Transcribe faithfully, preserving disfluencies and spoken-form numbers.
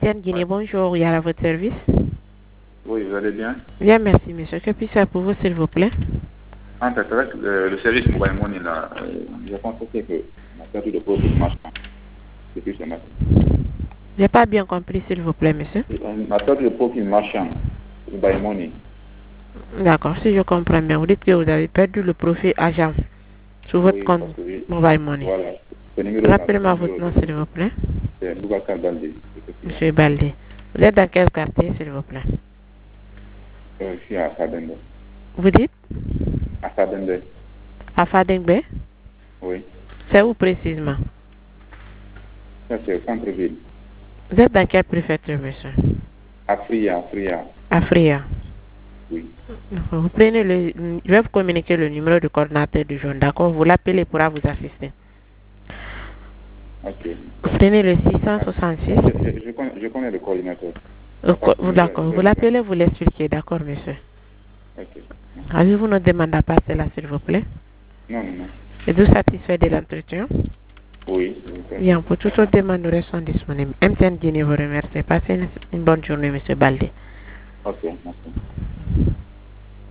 Tiens, Guinée, bonjour, il y a à votre service. Oui, vous allez bien? Bien, merci, monsieur. Que puis-je faire pour vous, s'il vous plaît? En fait, avec le, le service Mobile Money, là, euh, j'ai constaté que ma carte de profit ne marche pas depuis ce matin. Je n'ai pas bien compris, s'il vous plaît, monsieur. Ma carte de profit marche en Mobile Money. D'accord, si je comprends bien, vous dites que vous avez perdu le profit agent sur votre Oui, compte parce que oui, Mobile Money. voilà. Ce numéro-là, Rappelez-moi ce votre numéro nom, de- s'il vous plaît. c'est Boubacar Baldé, effectivement. Monsieur Baldé. Vous êtes dans quel quartier, s'il vous plaît? Euh, je suis à Fadende. Vous dites? À Fadende, À Fadengbe? oui. C'est où précisément? Ça, c'est au centre-ville. Vous êtes dans quelle préfecture, monsieur? À Fria, à Fria, À Fria. oui. Vous prenez le, je vais vous communiquer le numéro du coordinateur du jaune, d'accord? Vous l'appelez, il pourra vous assister. Ok. Vous prenez le six cent soixante-six. Je, je, je connais, je connais le coordinateur. Euh, vous- D'accord, vous l'appelez, vous l'expliquez, d'accord, monsieur? Ok. Avez-vous une demande à passer là, s'il vous plaît? Non, non, non. Êtes-vous satisfait de l'entretien? Oui. Bien, pour toute autre demande, nous restons disponibles. M T N Guinée vous remercie. Passez une, une bonne journée, monsieur Baldé. Ok, merci.